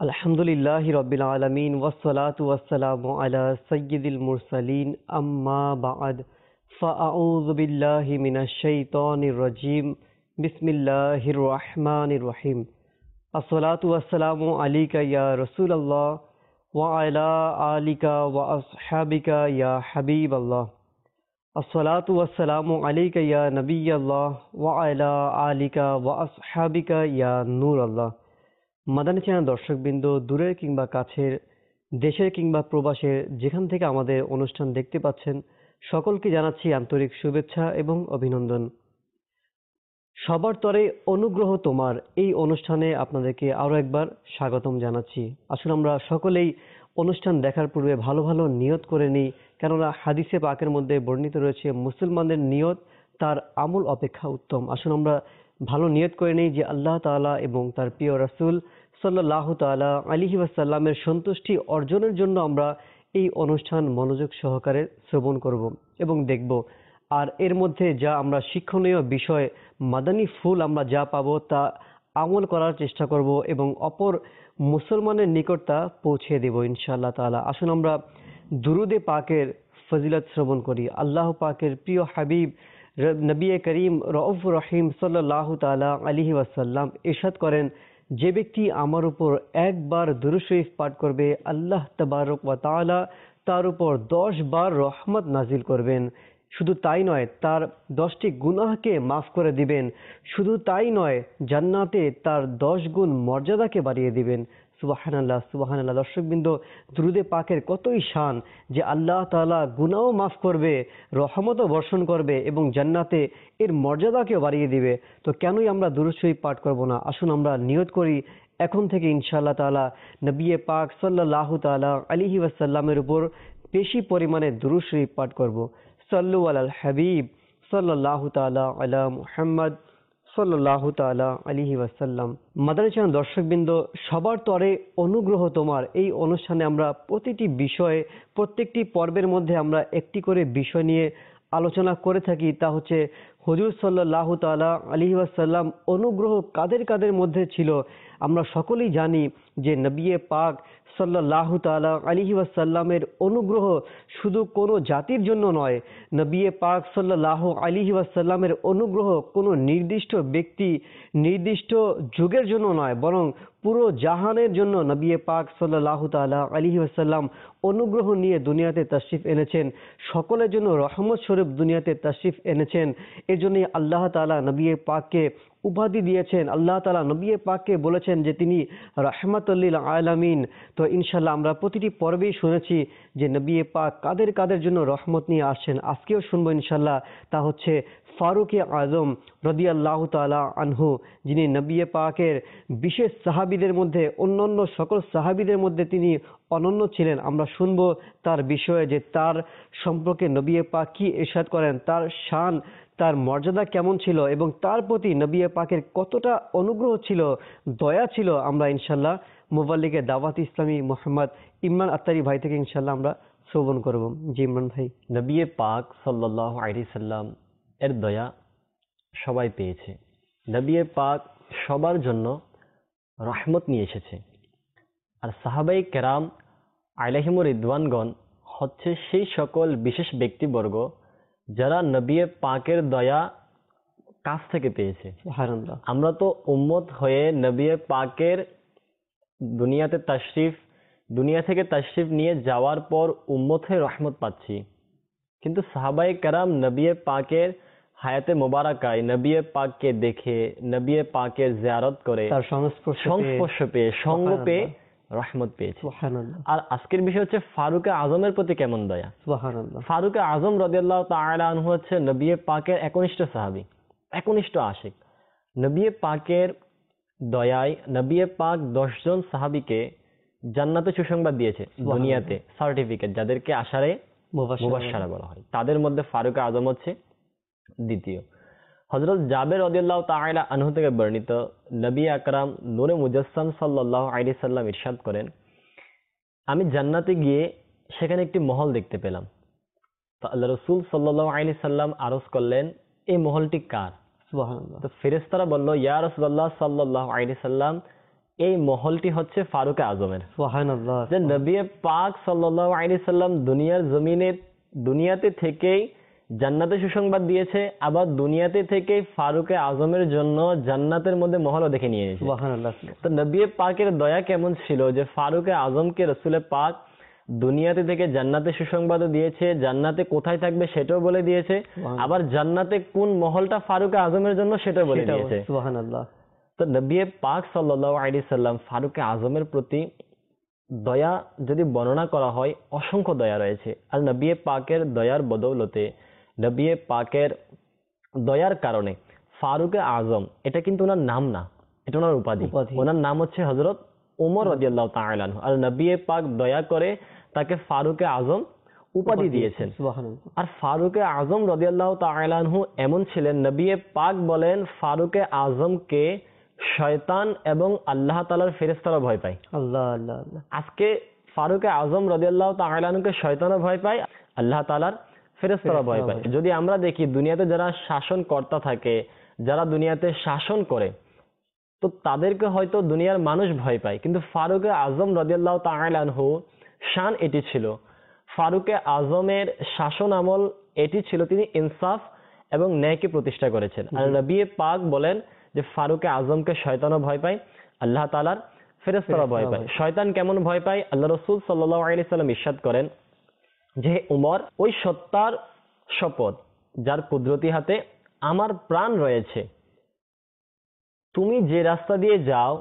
আলহামদুলিল্লাহি রাব্বিল আলামিন ওয়াসসালাতু ওয়াসসালামু আলা সাইয়্যিদিল মুরসালিন আম্মা বা'দ ফাআউযু বিল্লাহি মিনাশ শাইতানির রাজীম বিসমিল্লাহির রহমানির রহিম আসসালাতু ওয়াসসালামু আলাইকা ইয়া রাসূলুল্লাহ ওয়া আলা আলিকা ওয়া আসহাবিকা ইয়া হাবিবাল্লাহ আসসালাতু ওয়াসসালামু আলাইকা ইয়া নবিয়াল্লাহ ওয়া আলা আলিকা ওয়া আসহাবিকা ইয়া নূরাল্লাহ। মাদানী চ্যানেল দর্শকবৃন্দ, দূরের কিংবা কাছের, দেশের কিংবা প্রবাসের যেখান থেকে আমাদের অনুষ্ঠান দেখতে পাচ্ছেন, সকলকে জানাচ্ছি আন্তরিক শুভেচ্ছা এবং অভিনন্দন। সবার তরে অনুগ্রহ তোমার এই অনুষ্ঠানে আপনাদেরকে আরও একবার স্বাগতম জানাচ্ছি। আসুন আমরা সকলেই অনুষ্ঠান দেখার পূর্বে ভালো ভালো নিয়ত করে নিই, কেননা হাদিসে পাকের মধ্যে বর্ণিত রয়েছে মুসলমানদের নিয়ত তার আমল অপেক্ষা উত্তম। আসুন আমরা ভালো নিয়ত করে নিই যে আল্লাহ তাআলা এবং তার প্রিয় রাসূল সাল্লাল্লাহু তাআলা আলাইহি ওয়াসাল্লামের সন্তুষ্টি অর্জনের জন্য আমরা এই অনুষ্ঠান মনোযোগ সহকারে শ্রবণ করব এবং দেখব। আর এর মধ্যে যা আমরা শিক্ষণীয় বিষয়, মাদানী ফুল আমরা যা পাবো তা আমল করার চেষ্টা করব এবং অপর মুসলমানের নিকট তা পৌঁছে দেব ইনশাআল্লাহ তাআলা। আসুন আমরা দুরুদে পাকের ফজিলত শ্রবণ করি। আল্লাহ পাকের প্রিয় হাবিব নবী করিম রউফুর রহিম সাল্লাল্লাহু তাআলা আলাইহি ওয়াসাল্লাম ইরশাদ করেন, যে ব্যক্তি আমার উপর একবার দুরূদ শরীফ পাঠ করবে, আল্লাহ তাবারক ওয়া তাআলা তার উপর 10 বার রহমত নাজিল করবেন। শুধু তাই নয়, তার 10টি গুনাহকে মাফ করে দিবেন। শুধু তাই নয়, জান্নাতে তার 10 গুণ মর্যাদাকে বাড়িয়ে দিবেন। সুবহানাল্লাহ, সুবহানাল্লাহ। দর্শকবৃন্দ, দুরুদে পাকের কতই শান যে আল্লাহ তাআলা গুনাহও মাফ করবে, রহমতও বর্ষণ করবে এবং জান্নাতে এর মর্যাদাকেও বাড়িয়ে দিবে। তো কেনই আমরা দুরূদ শরীফ পাঠ করব না? আসুন আমরা নিয়ত করি এখন থেকে ইনশাআল্লাহ তাআলা নবী পাক সাল্লাল্লাহু তাআলা আলাইহি ওয়াসাল্লামের উপর বেশি পরিমাণে দুরূদ শরীফ পাঠ করব। সাল্লু আলাল হাবিব সাল্লাল্লাহু তাআলা আলা মুহাম্মদ সাল্লাল্লাহু তাআলা আলাইহি ওয়াসাল্লাম। মাদানী চ্যানেল দর্শকবৃন্দ, সবার তরে অনুগ্রহ তোমার এই অনুষ্ঠানে আমরা প্রতিটি বিষয়ে, প্রত্যেকটি পর্বের মধ্যে আমরা একটি করে বিষয় নিয়ে আলোচনা করে থাকি। তা হচ্ছে হুজুর সাল্লাল্লাহু তাআলা আলাইহি ওয়াসাল্লাম অনুগ্রহ কাদের কাদের মধ্যে ছিল। আমরা সকলেই জানি যে নবী পাক সাল্লাল্লাহু তাআলা আলাইহি ওয়াসাল্লামের অনুগ্রহ শুধু কোনো জাতির জন্য নয়, নবী পাক সাল্লাল্লাহু আলাইহি ওয়াসাল্লামের অনুগ্রহ কোনো নির্দিষ্ট ব্যক্তি, নির্দিষ্ট যুগের জন্য নয়, বরং পুরো জাহানের জন্য নবী পাক সাল্লাল্লাহু তাআলা আলাইহি ওয়াসাল্লাম অনুগ্রহ নিয়ে দুনিয়াতে তাশরিফ এনেছেন। সকলের জন্য রহমত স্বরূপ দুনিয়াতে তাশরিফ এনেছেন। এর জন্যই আল্লাহ তাআলা নবী পাককে উপাধি দিয়েছেন। আল্লাহ তাআলা নবী পাককে বলেছেন যে তিনি রাহমাতুল লিল আলামিন। তো ইনশাআল্লাহ আমরা প্রতিটি পর্বেই শুনেছি যে নবী পাক কাদের কাদের জন্য রহমত নিয়ে আসছেন। আজকেও শুনবো ইনশাআল্লাহ। তা হচ্ছে ফারুক আজম রাদিয়াল্লাহু তাআলা আনহু, যিনি নবী পাকের বিশেষ সাহাবীদের মধ্যে, অন্যান্য সকল সাহাবীদের মধ্যে তিনি অনন্য ছিলেন। আমরা শুনবো তার বিষয়ে যে তার সম্পর্কে নবী পাক কি ইরশাদ করেন, তার শান, তার মর্যাদা কেমন ছিল এবং তার প্রতি নবী পাকের কতটা অনুগ্রহ ছিল, দয়া ছিল। আমরা ইনশাআল্লাহ মুবাল্লিগে দাওয়াত ইসলামী মোহাম্মদ ইমরান আত্তারি ভাই থেকে ইনশাআল্লাহ আমরা শ্রবণ করব। জি ইমরান ভাই। নবী পাক সাল্লাল্লাহু আলাইহি সাল্লাম এর দয়া সবাই পেয়েছে। নবী পাক সবার জন্য রহমত নিয়ে এসেছে। আর সাহাবাই কেরাম আলাইহিমুর রিদওয়ানগণ হচ্ছে সেই সকল বিশেষ ব্যক্তিবর্গ যারা নবী পাকের দয়া কাছ থেকে পেয়েছে। সুবহানাল্লাহ। আমরা তো উম্মত হয়ে নবী পাকের দুনিয়া থেকে তাশরিফ নিয়ে যাওয়ার পর উম্মত হয়ে রহমত পাচ্ছি, কিন্তু সাহাবাই কেরাম নবী পাকের হায়াতে মোবারকায় নবী পাককে দেখে, নবী পাকের জিয়ারত করে, তার সংস্পর্শ পেয়ে, সঙ্গ পেয়ে রহমত পেয়েছে। সুবহানাল্লাহ। আর আজকের বিষয় হচ্ছে ফারুক আজমের প্রতি কেমন দয়া। সুবহানাল্লাহ। ফারুক আজম রাদিয়াল্লাহু তাআলা আনহু হচ্ছে নবী পাকের একনিষ্ঠ সাহাবী, একনিষ্ঠ আশিক। নবী পাকের দয়ায় নবী পাক 10 জন সাহাবীকে জান্নাতে সুসংবাদ দিয়েছে, দুনিয়াতে সার্টিফিকেট, যাদেরকে আশারে মুবাশশারা বলা হয়। তাদের মধ্যে ফারুক আজম হচ্ছে দ্বিতীয়। হযরত জাবের রাদিয়াল্লাহু তাআলা আনহু থেকে বর্ণিত, নবী আকরাম নূরে মুজাসসাম সাল্লাল্লাহু আলাইহি সাল্লাম ইরশাদ করেন, আমি জান্নাতে গিয়ে সেখানে একটি মহল দেখতে পেলাম। তো আল্লাহ রাসূল সাল্লাল্লাহু আলাইহি সাল্লাম আরজ করলেন, এই মহলটি কার? সুবহানাল্লাহ। তো ফেরেশতারা বলল, ইয়া রাসূলুল্লাহ সাল্লাল্লাহু আলাইহি সাল্লাম, এই মহলটি হচ্ছে ফারুকে আজমের। সুবহানাল্লাহ। যে নবী পাক সাল্লাল্লাহু আলাইহি সাল্লাম দুনিয়ার জমিনে দুনিয়াতে থেকেই জান্নাতের সুসংবাদ দিয়েছে, আবার দুনিয়াতে থেকেই ফারুকে আজমের জন্য জান্নাতের মধ্যে মহলও দেখে নিয়ে এসেছে। সুবহানাল্লাহ। তো নবী পাকের দয়া কেমন ছিল যে ফারুকে আজমকে রসুলে পাক দুনিয়াতে থেকে জান্নাতের সুসংবাদও দিয়েছে, জান্নাতে কোথায় থাকবে সেটাও বলে দিয়েছে, আবার জান্নাতে কোন মহলটা ফারুকে আজমের জন্য সেটাও বলে দিয়েছে। সুবহানাল্লাহ। তো নবী পাক সাল্লাল্লাহু আলাইহি সাল্লাম ফারুকে আজমের প্রতি দয়া যদি বর্ণনা করা হয়, অসংখ্য দয়া রয়েছে। আর নবী পাকের দয়ার বদৌলতে, নবী পাকের দয়ার কারণে ফারুকে আজম এটা কিন্তু ওনার নাম না, এটা ওনার উপাধি। ওনার নাম হচ্ছে হযরত ওমর রাদিয়াল্লাহু তাআলা আনহু। আর নবী পাক দয়া করে তাকে ফারুকে আজম উপাধি দিয়েছেন। সুবহানাল্লাহ। আর ফারুকে আজম রাদিয়াল্লাহু তাআলা আনহু এমন ছিলেন, নবী পাক বলেন ফারুকে আজমকে শয়তান এবং আল্লাহ তাআলার ফেরেশতারা ভয় পায়। আল্লাহ আল্লাহ আল্লাহ। আজকে ফারুকে আজম রাদিয়াল্লাহু তাআলা আনহুকে শয়তানও ভয় পায়, আল্লাহ তাআলার ফেরেশতারা ভয় পায়। যদি আমরা দেখি দুনিয়াতে যারা শাসনকর্তা থাকে, যারা দুনিয়াতে শাসন করে, তো তাদেরকে হয়তো দুনিয়ার মানুষ ভয় পায়, কিন্তু ফারুকে আজম রাদিয়াল্লাহু তাআলা আনহু শান এটি ছিল, ফারুকে আজমের শাসন আমল এটি ছিল, তিনি ইনসাফ এবং ন্যায়কে প্রতিষ্ঠা করেছেন। আর নবী পাক বলেন যে ফারুকে আজমকে শয়তানও ভয় পায়, আল্লাহ তাআলার ফেরেশতারা ভয় পায়। শয়তান কেমন ভয় পায়? আল্লাহ রাসূল সাল্লাল্লাহু আলাইহি সাল্লাম ইরশাদ করেন যে উমর, ওই সত্তার শপথ যার কুদরতি হাতে আমার প্রাণ রয়েছে, তুমি যে রাস্তা দিয়ে যাও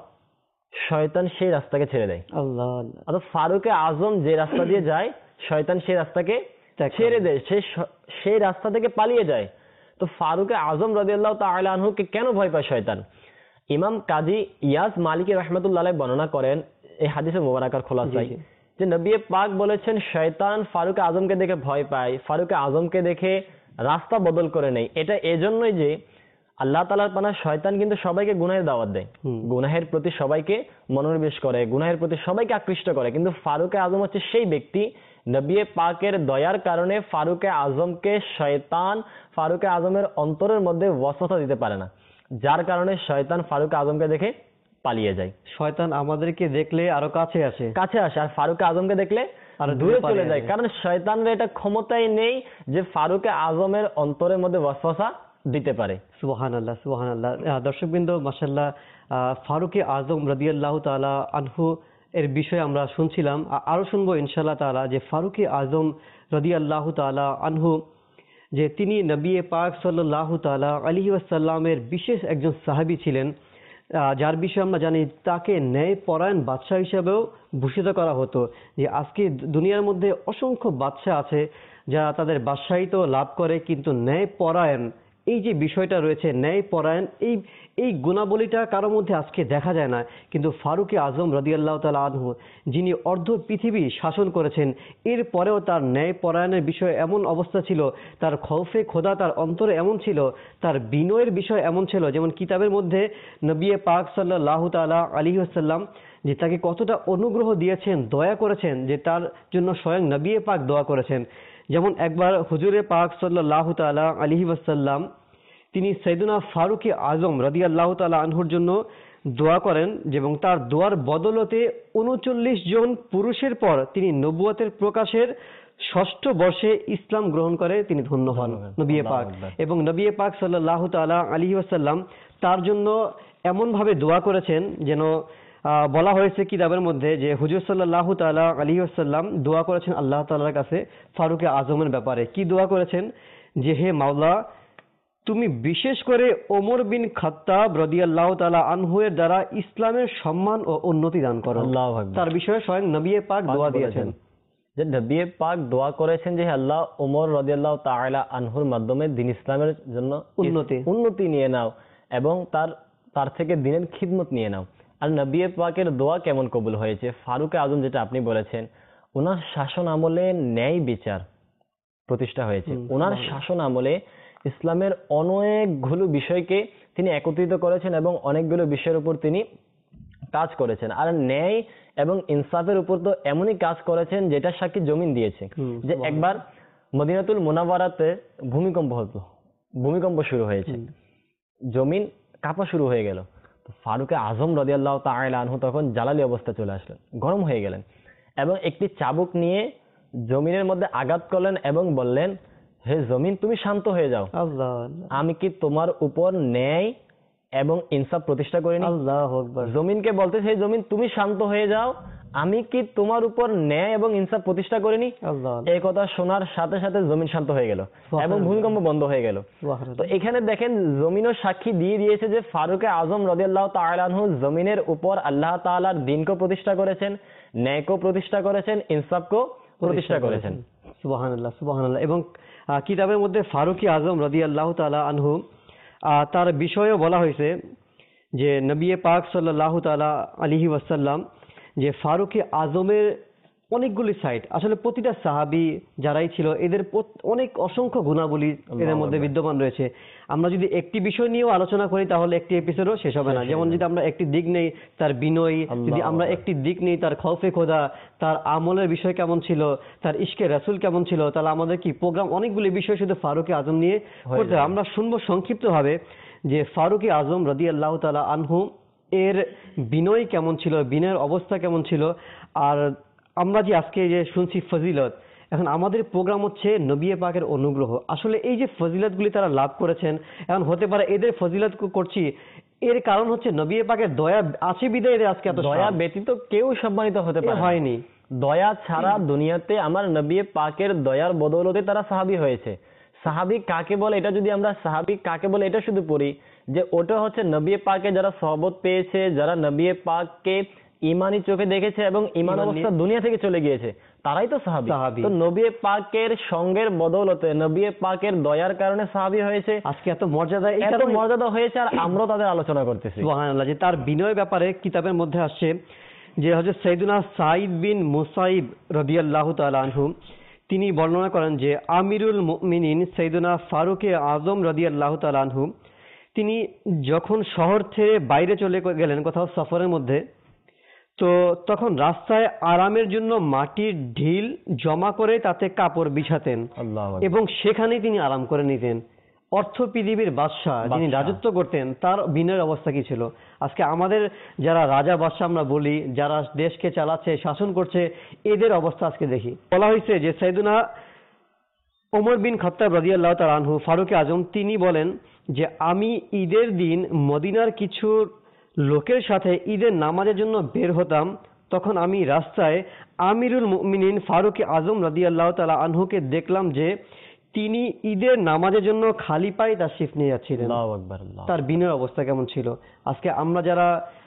শয়তান সেই রাস্তাকে ছেড়ে দেয়। আল্লাহ আল্লাহ। অর্থাৎ ফারুকে আজম যে রাস্তা দিয়ে যায় শয়তান সেই রাস্তাকে ছেড়ে দেয়, সেই রাস্তা থেকে পালিয়ে যায়। তো ফারুকে আজম রাদিয়াল্লাহু তাআলা আনহুকে কেন ভয় পায় শয়তান? ইমাম কাজী ইয়াজ মালিকি রাহমাতুল্লাহ আলাইহি বর্ণনা করেন এই হাদিসের মুবারাকার খোলাসায় যে নবী পাক বলেছেন শয়তান ফারুকে আজমকে দেখে ভয় পায়, ফারুকে আজমকে দেখে রাস্তা বদল করে নেয়। এটা এজন্যই যে আল্লাহ তাআলার পানা শয়তান কিন্তু সবাইকে গুনাহের দাওয়াত দেয়, গুনাহের প্রতি সবাইকে মনোনিবেশ করে, গুনাহের প্রতি সবাইকে আকৃষ্ট করে। কিন্তু ফারুকে আজম হচ্ছে সেই ব্যক্তি, নবী পাকের দয়ার কারণে ফারুকে আজমকে শয়তান ফারুকে আজমের অন্তরের মধ্যে ওয়াসওয়াসা দিতে পারে না, যার কারণে শয়তান ফারুকে আজমকে দেখে পালিয়ে যায়। শয়তান আমাদেরকে দেখলে আরো কাছে আসে, আর ফারুকে আজমকে দেখলে আর দূরে চলে যায়, কারণ শয়তানের এটা ক্ষমতাই নেই যে ফারুকে আজমের অন্তরের মধ্যে ওয়াসওয়াসা দিতে পারে। সুবহানাল্লাহ সুবহানাল্লাহ। দর্শকবৃন্দ, মাশাআল্লাহ, ফারুকে আজম রাদিয়াল্লাহু তাআলা আনহু এর বিষয়ে আমরা শুনছিলাম, আরো শুনবো ইনশাআল্লাহ তাআলা যে ফারুকে আজম রাদিয়াল্লাহু তাআলা আনহু যে তিনি নবী পাক সাল্লাল্লাহু তাআলা আলাইহি ওয়াসাল্লামের বিশেষ একজন সাহাবী ছিলেন, যার বিষয়ে আমরা জানি তাকে ন্যায়পরায়ণ বাদশাহ হিসেবেও ভূষিত করা হতো। যে আজকে দুনিয়ার মধ্যে অসংখ্য বাদশাহ আছে যারা তাদের বাদশাহিত্ব লাভ করে, কিন্তু ন্যায়পরায়ণ এই যে বিষয়টা রয়েছে, ন্যায়পরায়ণ এই গুণাবলীটা কারো মধ্যে আজকে দেখা যায় না। কিন্তু ফারুকে আজম রাদিয়াল্লাহু তাআলা আনহু যিনি অর্ধ পৃথিবী শাসন করেছেন, এরপরেও তার ন্যায়পরায়ণের বিষয়ে এমন অবস্থা ছিল, তার খৌফে খোদা তার অন্তরে এমন ছিল, তার বিনয়ের বিষয় এমন ছিল, যেমন কিতাবের মধ্যে নবী পাক সাল্লাল্লাহু তাআলা আলাইহি ওয়াসাল্লাম যে তাকে কতটা অনুগ্রহ দিয়েছেন, দয়া করেছেন, যে তার জন্য স্বয়ং নবী পাক দোয়া করেছেন। যেমন একবার হুজুরে পাক সাল্লাল্লাহু তাআলা আলাইহি ওয়াসাল্লাম তিনি সাইয়েদুনা ফারুকে আজম রাদিয়াল্লাহু তাআলা আনহুর জন্য দোয়া করেন, এবং তার দোয়ার বদলতে ৩৯ জন পুরুষের পর তিনি নবুয়তের প্রকাশের ৬ষ্ঠ বর্ষে ইসলাম গ্রহণ করে তিনি ধন্য হন নবী পাক। এবং নবী পাক সাল্লাল্লাহু তাআলা আলাইহি ওয়াসাল্লাম তার জন্য এমন ভাবে দোয়া করেছেন, যেন বলা হয়েছে কিতাবের মধ্যে যে হুজুর সাল্লাল্লাহু তাআলা আলাইহি ওয়াসাল্লাম দোয়া করেছেন আল্লাহ তাআলার কাছে ফারুকে আজমের ব্যাপারে। কি দোয়া করেছেন? যে হে মাওলা, তুমি বিশেষ করে ওমর বিন খাত্তাব রাদিয়াল্লাহু তাআলা আনহু এর দ্বারা ইসলামের সম্মান ও উন্নতি দান করো। আল্লাহু আকবার। তার বিষয়ে স্বয়ং নবী পাক দোয়া দিয়েছেন, যে নবী পাক দোয়া করেছেন যে আল্লাহ ওমর রাদিয়াল্লাহু তাআলা আনহুর মাধ্যমে দ্বীন ইসলামের জন্য উন্নতি নিয়ে নাও এবং তার থেকে দ্বীনের খিদমত নিয়ে নাও। আর নবী পাকের দোয়া কেমন কবুল হয়েছে? ফারুকে আজম যেটা আপনি বলেছেন, ওনার শাসন আমলে ন্যায় বিচার প্রতিষ্ঠা হয়েছে। ওনার শাসন আমলে ইসলামের অনেকগুলো বিষয়কে তিনি একত্রিত করেছেন এবং অনেকগুলো বিষয়ের উপর তিনি কাজ করেছেন। আর ন্যায় এবং ইনসাফের উপর তো এমনই কাজ করেছেন যেটা সাক্ষী জমিন দিয়েছে। যে একবার মদিনাতুল মুনাওয়ারাতে ভূমিকম্প শুরু হয়েছে, জমিন কাঁপা শুরু হয়ে গেল। তো ফারুক আজম রাদিয়াল্লাহু তাআলা আনহু তখন জালালি অবস্থা চলে আসলেন, গরম হয়ে গেলেন এবং একটি চাবুক নিয়ে জমিনের মধ্যে আঘাত করলেন এবং বললেন, হে জমিন তুমি শান্ত হয়ে যাও, আল্লাহ আমি কি তোমার উপর ন্যায় এবং ইনসাফ প্রতিষ্ঠা করিনি? আল্লাহু আকবার। জমিনকে বলতেছে, হে জমিন তুমি শান্ত হয়ে যাও, আমি কি তোমার উপর ন্যায় এবং ইনসাফ প্রতিষ্ঠা করিনি? আল্লাহ এই কথা শোনার সাথে সাথে জমিন শান্ত হয়ে গেল এবং ভূমিকম্প বন্ধ হয়ে গেল। তো এখানে দেখেন জমিনও সাক্ষী দিয়ে দিয়েছে যে ফারুক আজম রাদিয়াল্লাহু তাআলা আনহু জমিনের উপর আল্লাহ তাআলার দ্বীনকে প্রতিষ্ঠা করেছেন, ন্যায়কে প্রতিষ্ঠা করেছেন, ইনসাফকে প্রতিষ্ঠা করেছেন। সুবহানাল্লাহ সুবহানাল্লাহ। এবং কিতাবের মধ্যে ফারুক আজম রাদিয়াল্লাহু তাআলা আনহু তার বিষয়েও বলা হয়েছে যে নবী পাক সাল্লাল্লাহু তাআলা আলাইহি ওয়াসাল্লাম যে ফারুক আজমের অনেকগুলি সাইড, আসলে প্রতিটা সাহাবী যারাই ছিল এদের অনেক অসংখ্য গুণাবলী এদের মধ্যে বিদ্যমান রয়েছে। আমরা যদি একটি বিষয় নিয়েও আলোচনা করি তাহলে একটি এপিসোডও শেষ হবে না। যেমন যদি আমরা একটি দিক নেই তার বিনয়, যদি আমরা একটি দিক নেই তার খৌফে খোদা, তার আমলের বিষয় কেমন ছিল, তার ইশকে রাসূল কেমন ছিল, তাহলে আমাদের কি প্রোগ্রাম অনেকগুলি বিষয় শুধু ফারুক আজম নিয়ে করতে হবে। আমরা শুনবো সংক্ষিপ্তভাবে যে ফারুক আজম রাদিয়াল্লাহু তাআলা আনহু এর বিনয় কেমন ছিল, বিনয়ের অবস্থা কেমন ছিল। আর আমরা যে আজকে যে শুনছি ফজিলত, এখন আমাদের প্রোগ্রাম হচ্ছে নবী পাকের অনুগ্রহ। আসলে এই যে ফজিলতগুলি তারা লাভ করেছেন, এখন হতে পারে এদের ফজিলত করছি, এর কারণ হচ্ছে নবী পাকের দয়া আছে বিধায় এদের আজকে এত দয়া ব্যতীত কেউ সম্মানিত হতে পারে হয়নি। দয়া ছাড়া দুনিয়াতে আমার নবী পাকের দয়ার বদৌলতে তারা সাহাবী হয়েছে। সাহাবী কাকে বলে, এটা যদি আমরা সাহাবী কাকে বলে এটা শুধু পড়ি যে ওটা হচ্ছে নবী পাকে যারা সহবত পেয়েছে, যারা নবী পাককে ইমানি চোখে দেখেছে এবং ইমান অবস্থা দুনিয়া থেকে চলে গিয়েছে, তারাই তো সাহাবী। তো নবী পাকের সঙ্গের বদৌলতে, নবী পাকের দয়ার কারণে সাহাবী হয়েছে, আজকে এত মর্যাদা হয়েছে, আর আমরাও তাদের আলোচনা করতেছি। সুবহানাল্লাহ। যে তার বিনয় ব্যাপারে কিতাবের মধ্যে আসছে যে হযরত সাইয়েদুনা সাঈদ বিন মুসাইব রাদিয়াল্লাহু তাআলা আনহু তিনি বর্ণনা করেন যে আমিরুল মুমিনিন সাইয়েদুনা ফারুক আজম রাদিয়াল্লাহু তাআলা আনহু তিনি যখন শহর থেকে বাইরে চলে গেলেন কোথাও সফরের মধ্যে, তো তখন রাস্তায় আরামের জন্য মাটির ঢিল জমা করে তাতে কাপড় বিছাতেন এবং সেখানেই তিনি আরাম করে নিতেন। অর্থ পৃথিবীর বাদশাহ যিনি রাজত্ব করতেন, তার বিনয়ের অবস্থা কি ছিল? আজকে আমাদের যারা রাজা বাদশাহ আমরা বলি, যারা দেশকে চালাচ্ছে, শাসন করছে, এদের অবস্থা আজকে দেখি। বলা হয়েছে যে সাইয়েদুনা ওমর বিন খাত্তাব রাদিয়াল্লাহু তাআলা আনহু ফারুক আজম তিনি বলেন যে আমি ঈদের দিন মদিনার কিছু লোকের সাথে ঈদের নামাজের জন্য বের হতাম, তখন আমি রাস্তায় আমিরুল মুমিনিন ফারুক আজম রাদিয়াল্লাহু তাআলা আনহুকে দেখলাম যে তিনি ঈদের নামাজের জন্য খালি পায়ে তাশরিফ নিয়ে যাচ্ছিলেন। আল্লাহু আকবার। তার বিনয়ের অবস্থা কেমন ছিল? আজকে আমরা যারা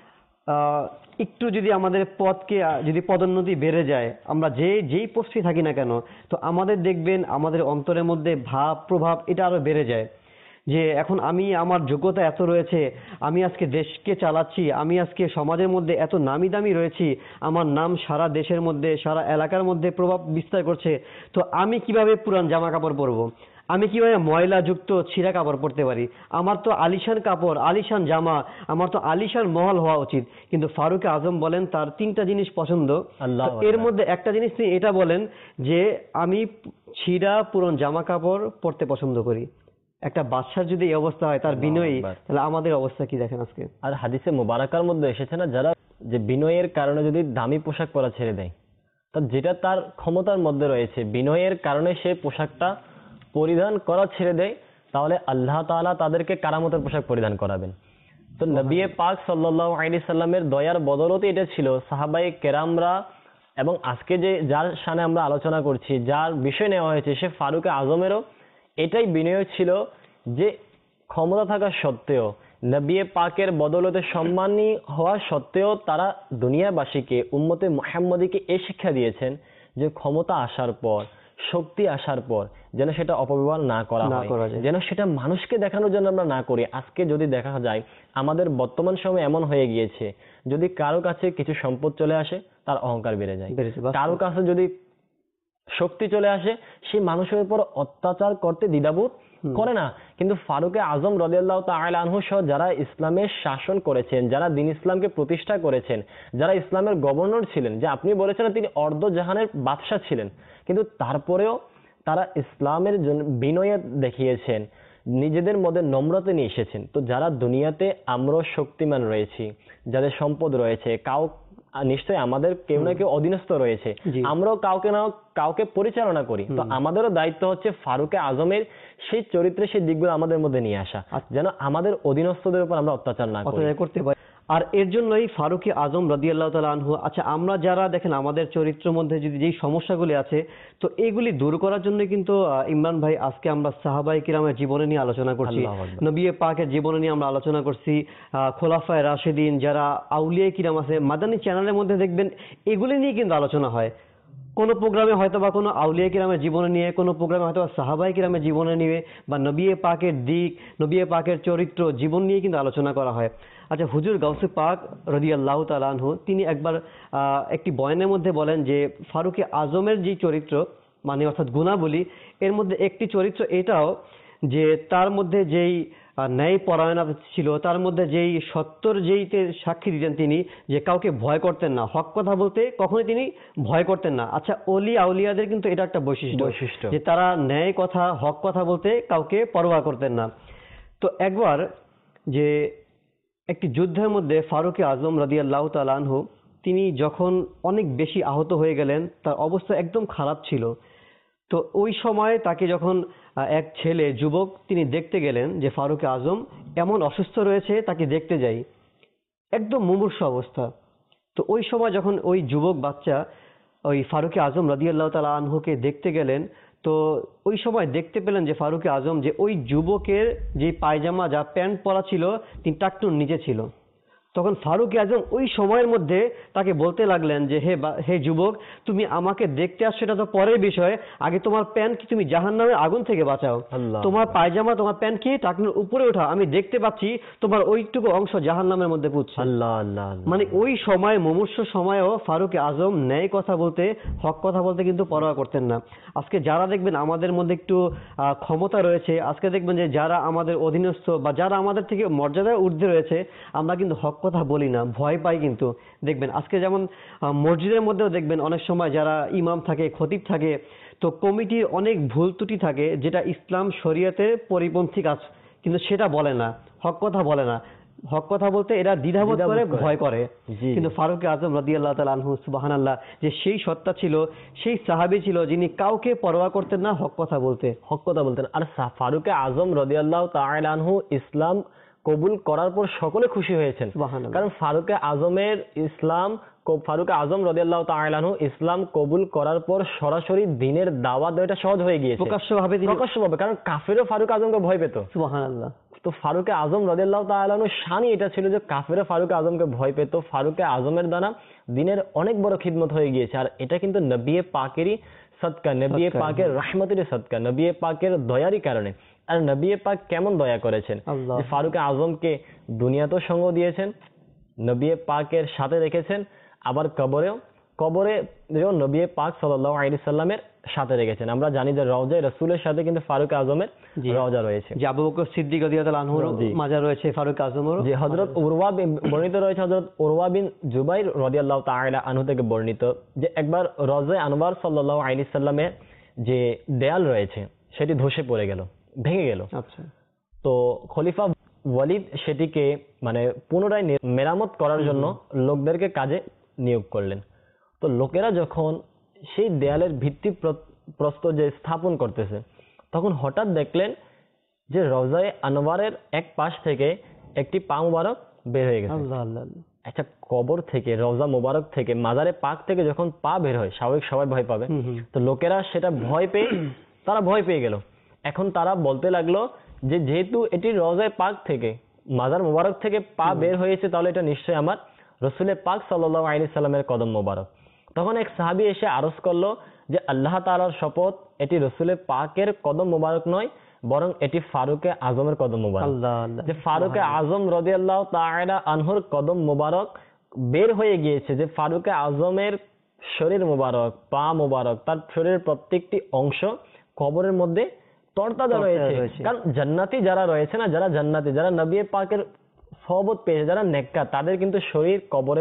একটু যদি আমাদের পদকে যদি পদোন্নতি বেড়ে যায়, আমরা যেই পোস্টে থাকি না কেন, তো আমাদের দেখবেন আমাদের অন্তরের মধ্যে ভাব প্রভাব এটা আরো বেড়ে যায় যে এখন আমি আমার যোগ্যতা এত রয়েছে, আমি আজকে দেশকে চালাচ্ছি, আমি আজকে সমাজের মধ্যে এত নামি দামি রয়েছি, আমার নাম সারা দেশের মধ্যে সারা এলাকার মধ্যে প্রভাব বিস্তার করছে, তো আমি কিভাবে পুরান জামা কাপড় পরবো, আমি কিভাবে ময়লা যুক্ত ছিঁড়া কাপড় পরতে পারি, আমার তো আলিশান কাপড় আলিশান জামা, আমার তো আলিশান মহল হওয়া উচিত। কিন্তু ফারুক আজম বলেন তার তিনটা জিনিস পছন্দ, এর মধ্যে একটা জিনিস তিনি এটা বলেন যে আমি ছিঁড়া পুরান জামা কাপড় পরতে পছন্দ করি। একটা বাদশার যদি এই অবস্থা হয় তার বিনয়ী, তাহলে আমাদের অবস্থা কি দেখেন আজকে। আর হাদিসে মুবারাকার মধ্যে এসেছে না, যারা যে বিনয়ের কারণে যদি দামি পোশাক পরা ছেড়ে দেয়, তা যেটা তার ক্ষমতার মধ্যে রয়েছে, বিনয়ের কারণে সে পোশাকটা পরিধান করা ছেড়ে দেয়, তাহলে আল্লাহ তাআলা তাদেরকে কারামতের পোশাক পরিধান করাবেন। তো নবী পাক সাল্লাল্লাহু আলাইহি সাল্লামের দয়ার বদৌলতে এটা ছিল। সাহাবায়ে কেরামরা এবং আজকে যে যার শানে আমরা আলোচনা করছি, যার বিষয় নেওয়া হয়েছে, সে ফারুক আজমেরও এটাই বিনয় ছিল যে ক্ষমতা থাকা সত্ত্বেও, নবী পাকের বদৌলতে সম্মানী হওয়া সত্ত্বেও তারা দুনিয়াবাসীকে, উম্মতে মুহাম্মদীকে এই শিক্ষা দিয়েছেন যে ক্ষমতা আসার পর, শক্তি আসার পর যেন সেটা অপব্যবহার না করা হয়, যেন সেটা মানুষকে দেখানোর জন্য আমরা না করি। আজকে যদি দেখা যায় আমাদের বর্তমান সময় এমন হয়ে গিয়েছে, যদি কারো কাছে কিছু সম্পদ চলে আসে তার অহংকার বেড়ে যায়, কারো কাছে যদি শক্তি চলে আসে সে মানুষের উপর অত্যাচার করতে দ্বিধাবোধ করে না। কিন্তু ফারুক আজম রাদিয়াল্লাহু তাআলা আনহু সহ যারা ইসলামের শাসন করেছেন, যারা দ্বীন ইসলামকে প্রতিষ্ঠা করেছেন, যারা ইসলামের গভর্নর ছিলেন, যে আপনি বলেছেন তিনি অর্ধ জাহানের বাদশা ছিলেন, কিন্তু তারপরেও তারা ইসলামের জন্য বিনয় দেখিয়েছেন, নিজেদের মধ্যে নম্রতা নিয়ে এসেছেন। তো যারা দুনিয়াতে আমরা শক্তিমান রয়েছি, যাদের সম্পদ রয়েছে, নিশ্চয়ই আমাদের কেউ না কেউ অধীনস্থ রয়েছে, জি। আমরাও কাউকে না কাউকে পরিচালনা করি। তো আমাদেরও দায়িত্ব হচ্ছে ফারুকে আজমের সেই চরিত্রের সেই দিকগুলো আমাদের মধ্যে নিয়ে আসা, যেন আমাদের অধীনস্থদের উপর আমরা অত্যাচার না করি। করতে পারি। আর এর জন্যই ফারুক আজম রাদিয়াল্লাহু তাআলা আনহু, আচ্ছা আমরা যারা দেখেন আমাদের চরিত্রের মধ্যে যদি যেই সমস্যাগুলি আছে, তো এগুলি দূর করার জন্য কিন্তু ইমরান ভাই আজকে আমরা সাহাবায়ে কিরামের জীবনে নিয়ে আলোচনা করছি, আল্লাহু আকবার। নবী পাকের জীবনে নিয়ে আমরা আলোচনা করছি, খোলাফায়ে রাশিদিন যারা আউলিয়া কিরাম আছে, মাদানী চ্যানেলের মধ্যে দেখবেন এগুলি নিয়ে কিন্তু আলোচনা হয়। কোনো প্রোগ্রামে হয়তো বা কোনো আউলিয়া কিরামের জীবনে নিয়ে, কোনো প্রোগ্রামে হয়তো সাহাবায়ে কিরামের জীবনে নিয়ে, বা নবী পাকের দিক, নবী পাকের চরিত্র, জীবন নিয়ে কিন্তু আলোচনা করা হয়। আচ্ছা, হুজুর গাউসে পাক রাদিয়াল্লাহু তাআলা আনহু তিনি একবার একটি বয়ানের মধ্যে বলেন যে ফারুকে আজমের যে চরিত্র, মানে অর্থাৎ গুণাবলী, এর মধ্যে একটি চরিত্র এটাও যে তার মধ্যে যেই ন্যায় পরায়ণতা ছিল, তার মধ্যে যেই সত্যর যেইতে সাক্ষী দিতেন তিনি, যে কাউকে ভয় করতেন না, হক কথা বলতে কখনোই তিনি ভয় করতেন না। আচ্ছা, অলি আউলিয়াদের কিন্তু এটা একটা বৈশিষ্ট্য যে তারা ন্যায় কথা, হক কথা বলতে কাউকে পরোয়া করতেন না। তো একবার যে একটি যুদ্ধের মধ্যে ফারুক আজম রাদিয়াল্লাহু তাআলা আনহু তিনি যখন অনেক বেশি আহত হয়ে গেলেন, তার অবস্থা একদম খারাপ ছিল। তো ওই সময় তাকে যখন এক ছেলে যুবক তিনি দেখতে গেলেন যে ফারুক আজম এমন অসুস্থ রয়েছে, তাকে দেখতে যাই, একদম মুমূর্ষু অবস্থা। তো ওই সময় যখন ওই যুবক বাচ্চা ওই ফারুক আজম রাদিয়াল্লাহু তাআলা আনহুকে দেখতে গেলেন, তো ওই সময় দেখতে পেলেন যে ফারুক আজম যে ওই যুবকের যে পায়জামা যা প্যান্ট পরা ছিল তিনি টাকটুর নিচে ছিল। তখন ফারুক আজম ওই সময়ের মধ্যে তাকে বলতে লাগলেন যে হে যুবক, তুমি আমাকে দেখতে আসছো এটা তো পরের বিষয়, আগে তোমার প্যান্ট কি তুমি জাহান্নামের আগুন থেকে বাঁচাও। তোমার পায়জামা, তোমার প্যান্ট কি টাকনুর উপরে ওঠা, আমি দেখতে পাচ্ছি তোমার ওইটুকু অংশ জাহান্নামের মধ্যে পড়ছে। মানে ওই সময় মুমূর্ষু সময়েও ফারুক আজম ন্যায় কথা বলতে, হক কথা বলতে কিন্তু পরোয়া করতেন না। আজকে যারা দেখবেন আমাদের মধ্যে একটু ক্ষমতা রয়েছে, আজকে দেখবেন যে যারা আমাদের অধীনস্থ বা যারা আমাদের থেকে মর্যাদায় ঊর্ধ্বে রয়েছে, আমরা কিন্তু হক কথা বলি না, ভয় পাই। কিন্তু দেখবেন আজকে যেমন মসজিদের মধ্যেও দেখবেন অনেক সময় যারা ইমাম থাকে, খতিব থাকে, তো কমিটির অনেক ভুল ত্রুটি থাকে যেটা ইসলাম শরীয়তের পরিপন্থী কাজ, কিন্তু সেটা বলে না, হক কথা বলে না। হক কথা বলতে এরা দ্বিধাবোধ করে, ভয় করে। কিন্তু ফারুক আজম রাদিয়াল্লাহু তাআলা আনহু, সুবহানাল্লাহ, যে সেই সত্তা ছিল, সেই সাহাবী ছিল যিনি কাউকে পরোয়া করতেন না, হক কথা বলতেন। আর ফারুক আজম রাদিয়াল্লাহু তাআলা আনহু ইসলাম কবুল করার পর সকলে খুশি হয়েছেন, কারণ ফারুক আজম রাদিয়াল্লাহু তাআলা আনহু ইসলাম কবুল করার পর সরাসরি দ্বীনের দাওয়াত দেওয়াটা সহজ হয়ে গিয়েছে, প্রকাশ্যভাবে, কারণ কাফেরও ফারুক আজমকে ভয় পেত। সুবহানাল্লাহ। তো ফারুক আজম রাদিয়াল্লাহু তাআলা আনহুর শানই এটা ছিল যে কাফেরও ফারুক আজমকে ভয় পেত। ফারুক আজমের দ্বারা দ্বীনের অনেক বড় খিদমত হয়ে গিয়েছে, আর এটা কিন্তু নবী পাকেরই সদকা, নবী পাকের রহমতের সদকা, নবী পাকের দয়ারই কারণে। আর নবী পাক কেমন দয়া করেছেন যে ফারুক আজমকে দুনিয়াতেও সঙ্গ দিয়েছেন, নবী পাকের সাথে রেখেছেন, আবার কবরে নবী পাক সাল্লাল্লাহু আলাইহি সাল্লামের সাথে রেখেছেন। আমরা জানি যে রওজায়ে রাসূলের সাথে কিন্তু ফারুক আজমের রওজা রয়েছে, যে আবু বকর সিদ্দিক রাদিয়াল্লাহু আনহুর মাজার রয়েছে, ফারুক আজমের, যে হযরত উরওয়া বর্ণিত রয়েছে, হযরত উরওয়া বিন জুবাইর রাদিয়াল্লাহু তাআলা আনহু থেকে বর্ণিত, যে একবার রওজায়ে আনওয়ার সাল্লাল্লাহু আলাইহি সাল্লামের যে দেয়াল রয়েছে সেটি ধসে পড়ে গেল, ভেঙে গেল। আচ্ছা, তো খলিফা ওয়ালিদ সেটিকে মানে পুনরায় মেরামত করার জন্য লোকদেরকে কাজে নিয়োগ করলেন। তো লোকেরা যখন সেই দেয়ালের ভিত্তি প্রস্তর যে স্থাপন করতেছে, তখন হঠাৎ দেখলেন যে রওজায়ে আনওয়ারের এক পাশ থেকে একটি পা মুবারক বের হয়ে গেছে। একটা কবর থেকে, রওজা মুবারক থেকে, মাজারে পাক থেকে যখন পা বের হয়, স্বাভাবিক সবাই ভয় পাবে। তো লোকেরা সেটা ভয় পেয়ে গেল। এখন তারা বলতে লাগলো যে যেহেতু এটি রওজায়ে পাক থেকে, মাজার মুবারক থেকে পা বের হয়েছে, তাহলে এটা নিশ্চয়ই আমার রাসূল পাক সাল্লাল্লাহু আলাইহি সাল্লামের কদম মুবারক। তখন এক সাহাবী এসে আরজ করলো যে আল্লাহ তাআলার শপথ, এটি রাসূল পাকের কদম মুবারক নয়, বরং এটি ফারুক আজমের কদম মুবারক। যে ফারুক আজম রাদিয়াল্লাহু তাআলা আনহুর কদম মুবারক বের হয়ে গিয়েছে, যে ফারুক আজমের শরীর মুবারক, পা মুবারক, তার শরীরের প্রত্যেকটি অংশ কবরের মধ্যে তরতাজা রয়েছে। কারণ জান্নাতি যারা রয়েছে না, যারা জান্নাতি, যারা নবী পাকের সহবত পেয়েছে, যারা নেককার, তাদের কিন্তু শরীর কবরে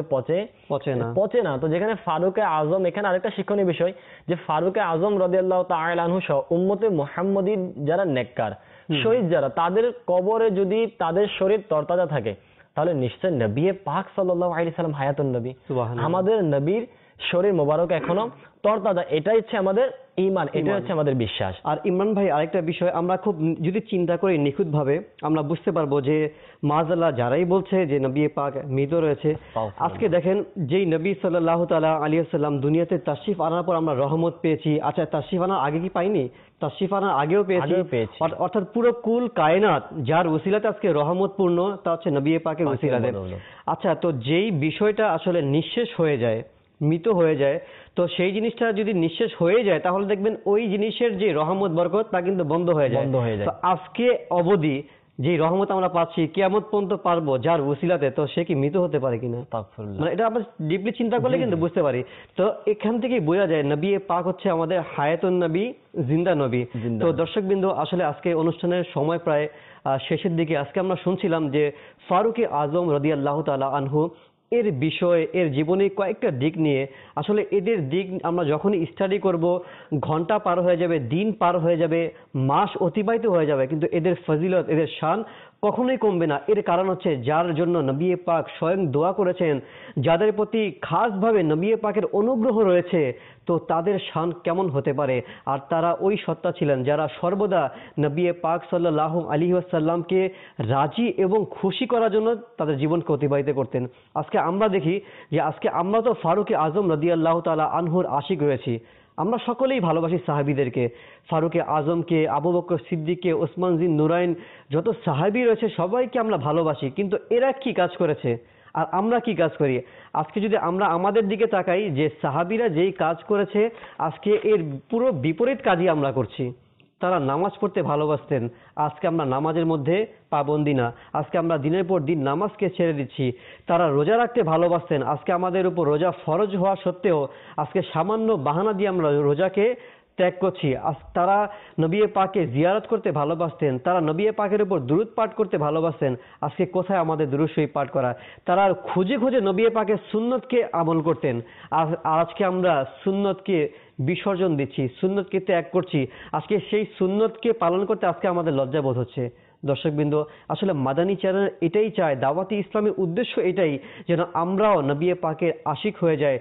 পচে না। তো যেখানে ফারুকে আজম, এখানে আরেকটা শিক্ষণীয় বিষয় যে ফারুকে আজম রাদিয়াল্লাহু তাআলা আনহু সহ উম্মতে মুহাম্মদী যারা নেককার শহীদ যারা, তাদের কবরে যদি তাদের শরীর তরতাজা থাকে, তাহলে নিশ্চয় নবী পাক সাল্লাল্লাহু আলাইহি সাল্লাম হায়াতুন নবী, আমাদের নবীর শরীর মোবারক এখনো তরতাজা। এটাই হচ্ছে আমাদের ঈমান, এটাই হচ্ছে আমাদের বিশ্বাস। আর ইমরান ভাই, আরেকটা বিষয় আমরা খুব যদি চিন্তা করি নিখুঁতভাবে, আমরা বুঝতে পারবো যে মাআযাল্লাহ যারাই বলছে যে নবী পাক মৃত রয়েছে, আজকে দেখেন যেই নবী সাল্লাল্লাহু তাআলা আলাইহি ওয়াসাল্লাম দুনিয়াতে তাশরিফ আনার পর আমরা রহমত পেয়েছি। আচ্ছা, তাশরিফ আনার আগে কি পাইনি? তাশরিফ আনার আগেও পেয়েছি। অর্থাৎ পুরো কুল কায়নাত যার ওসিলাতে আজকে রহমতপূর্ণ, তা হচ্ছে নবী পাকের ওসিলাতে। আচ্ছা, তো যেই বিষয়টা আসলে নিঃশেষ হয়ে যায়, মৃত হয়ে যায়, তো সেই জিনিসটা যদি নিঃশেষ হয়ে যায়, তাহলে দেখবেন ওই জিনিসের যে রহমত বরকত তা কিন্তু বন্ধ হয়ে যায়। তো আজকে অবধি যে রহমত আমরা পাচ্ছি, কিয়ামত পর্যন্ত পারবো যার ওসিলাতে, তো সে কি মৃত হতে পারে কিনা? মানে এটা আমরা ডিপলি চিন্তা করলে কিন্তু বুঝতে পারি। তো এখান থেকেই বোঝা যায় নবী পাক হচ্ছে আমাদের হায়াতুন নবী, জিন্দা নবী। তো দর্শকবৃন্দ, আসলে আজকে অনুষ্ঠানের সময় প্রায় শেষের দিকে। আজকে আমরা শুনছিলাম যে ফারুকে আজম রাদিয়াল্লাহু তাআলা আনহু এর বিষয়, এর জীবনে কয়েকটা দিক নিয়ে, আসলে এদের দিক আমরা যখনই স্টাডি করব, ঘন্টা পার হয়ে যাবে, দিন পার হয়ে যাবে, মাস অতিবাহিত হয়ে যাবে, কিন্তু এদের ফজিলত, এদের শান কখনোই কমবে না। এর কারণ হচ্ছে যার জন্য নবী পাক স্বয়ং দোয়া করেছেন, যাদের প্রতি খাসভাবে নবী পাকের অনুগ্রহ রয়েছে, তো তাদের শান কেমন হতে পারে। আর তারা ওই সত্তা ছিলেন যারা সর্বদা নবী পাক সাল্লাল্লাহু আলাইহি ওয়াসাল্লামকে রাজি এবং খুশি করার জন্য তাদের জীবনকে অতিবাহিত করতেন। আজকে আমরা দেখি যে আজকে আমরা তো ফারুকে আজম রাদিয়াল্লাহু তাআলা আনহুর আশিক হয়েছি। আমরা সকলেই ভালোবাসি সাহাবীদেরকে, ফারুকে আজমকে, আবু বকর সিদ্দিককে, ওসমান জিন নুরাইন, যত সাহাবী রয়েছে সবাইকে আমরা ভালোবাসি। কিন্তু এরা কি কাজ করেছে আর আমরা কি কাজ করি? আজকে যদি আমরা আমাদের দিকে তাকাই, যে সাহাবীরা যেই কাজ করেছে, আজকে এর পুরো বিপরীত কাজই আমরা করছি। তারা নামাজ পড়তে ভালোবাসতেন, আজকে আমরা নামাজের মধ্যে পাবন্দি না, আজকে আমরা দিনের পর দিন নামাজকে ছেড়ে দিচ্ছি। তারা রোজা রাখতে ভালোবাসতেন, আজকে আমাদের উপর রোজা ফরজ হওয়া সত্ত্বেও আজকে সামান্য বাহানা দিয়ে আমরা রোজাকে ত্যাগ করছি। তারা নবী পাককে জিয়ারত করতে ভালোবাসতেন, তারা নবী পাকের উপর দুরূদ পাঠ করতে ভালোবাসতেন, আজকে কোথায় আমাদের দুরূদ শরীফ পাঠ করা? তারা খুঁজে খুঁজে নবী পাকের সুন্নতকে আমল করতেন, আর আজকে আমরা সুন্নতকে বিসর্জন দিচ্ছি, সুন্নতকে ত্যাগ করছি। আজকে সেই সুন্নতকে পালন করতে আজকে আমাদের লজ্জাবোধ হচ্ছে। দর্শকবৃন্দ, আসলে মাদানী চ্যানেল এটাই চায়, দাওয়াতি ইসলামের উদ্দেশ্য এটাই, যেন আমরাও নবী পাকের আশিক হয়ে যায়।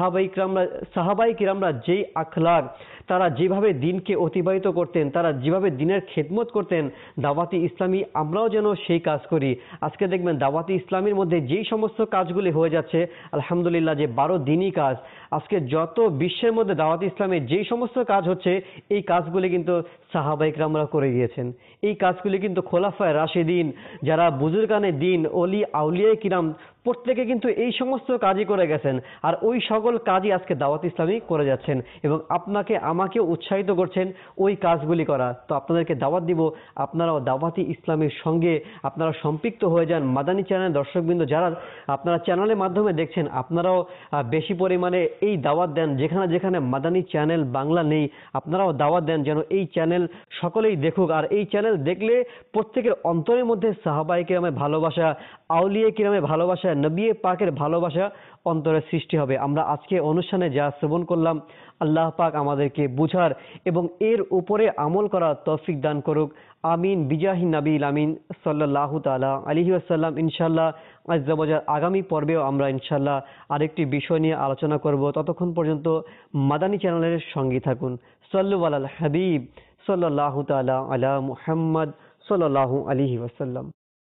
সাহাবাই কিরামরা যেই আখলাক, তারা যেভাবে দিনকে অতিবাহিত করতেন, তারা যেভাবে দিনের খেদমত করতেন, দাওয়াতি ইসলামী আমরাও যেন সেই কাজ করি। আজকে দেখবেন দাওয়াতি ইসলামীর মধ্যে যেই সমস্ত কাজগুলি হয়ে যাচ্ছে, আলহামদুলিল্লাহ, যে 12 দিনই কাজ, আজকে যত বিশ্বের মধ্যে দাওয়াতি ইসলামের যেই সমস্ত কাজ হচ্ছে, এই কাজগুলি কিন্তু সাহাবায়ে কেরামরা করে গিয়েছেন। এই কাজগুলি কিন্তু খোলাফায়ে রাশিদিন, যারা বুজুর্গানে দিন, ওলি আউলিয়ায়ে কিরাম, প্রত্যেকে কিন্তু এই সমস্ত কাজই করে গেছেন। আর ওই সকল কাজই আজকে দাওয়াত ইসলামী করে যাচ্ছেন এবং আপনাকে আমাকেও উৎসাহিত করছেন ওই কাজগুলি করা। তো আপনাদেরকে দাওয়াত দিব, আপনারাও দাওয়াতি ইসলামের সঙ্গে আপনারা সম্পৃক্ত হয়ে যান। মাদানী চ্যানেল দর্শকবৃন্দ যারা আপনারা চ্যানেলের মাধ্যমে দেখছেন, আপনারাও বেশি পরিমাণে এই দাওয়াত দেন। যেখানে যেখানে মাদানী চ্যানেল বাংলা নেই, আপনারাও দাওয়াত দেন যেন এই চ্যানেল সকলেই দেখুক। আর এই চ্যানেল দেখলে প্রত্যেকের অন্তরের মধ্যে সাহাবায়ে কিরামের ভালোবাসা, আউলিয়া কিরামের ভালোবাসা, নবী পাকের ভালোবাসা অন্তরে সৃষ্টি হবে। আমরা আজকে অনুষ্ঠানে যা শ্রবণ করলাম, আল্লাহ পাক আমাদেরকে বুঝার এবং এর উপরে আমল করার তৌফিক দান করুক। আমিন বিজাহি নবীল আমিন সাল্লাল্লাহু তাআলা আলাইহি ওয়াসাল্লাম। ইনশাআল্লাহ আজ্জা ওয়াজা আগামী পর্বেও আমরা ইনশাআল্লাহ আরেকটি বিষয় নিয়ে আলোচনা করব। ততক্ষণ পর্যন্ত মাদানী চ্যানেলের সঙ্গে থাকুন। সাল্লু আলাল হাবিব সাল্লাল্লাহু তাআলা আলা মুহাম্মদ সাল্লাল্লাহু আলাইহি ওয়াসাল্লাম।